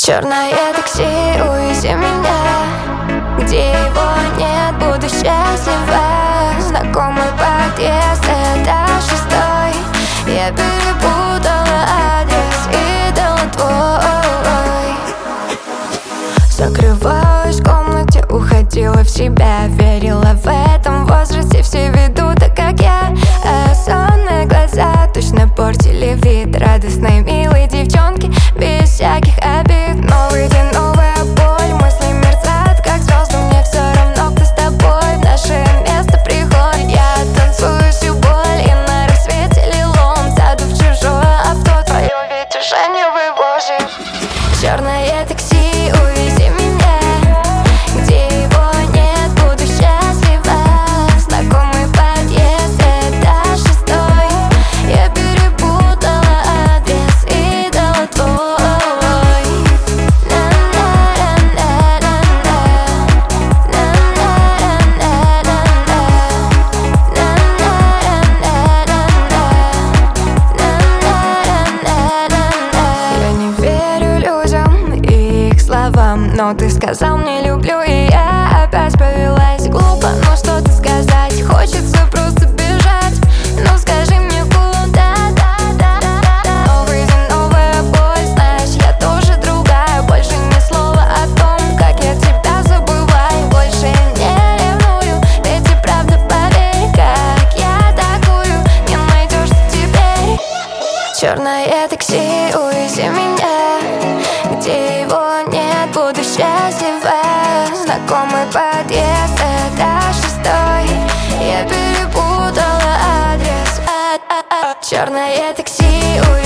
Черное такси, увези меня, где его нет, буду счастлива. Знакомый подъезд, этаж 6. Я перепутала адрес и дала твой. Закрывалась в комнате, уходила в себя. Верила в этом возрасте все ведут так, как я. А сонные глаза точно портили вид радостной милой девчонки без всяких обид. Новый день, новая боль, мысли мерцают как звезды. Мне все равно, кто с тобой, в наше место приходит. Я танцую всю боль и на рассвете лилом сяду в чужое авто, твое ведь уже не вывозит. Черное такси, увези меня, где его нет, буду счастлива. Знакомый подъезд, этаж 6. Я перепутала адрес и дала твой. Я не верю людям и их словам, но ты сказал мне люблю, и я опять повелась глупо. Но что-то сказать хочется просто бежать. Но скажи мне куда? Новый день, новая боль, знаешь, я тоже другая. Больше ни слова о том, как я тебя забываю. Больше не ревную, ведь и правда поверь, как я такую не найдешь ты теперь. Черное такси, увези меня, где его нет, буду счастлива. Знакомый подъезд, этаж 6. Я перепутала адрес. Черное такси, увези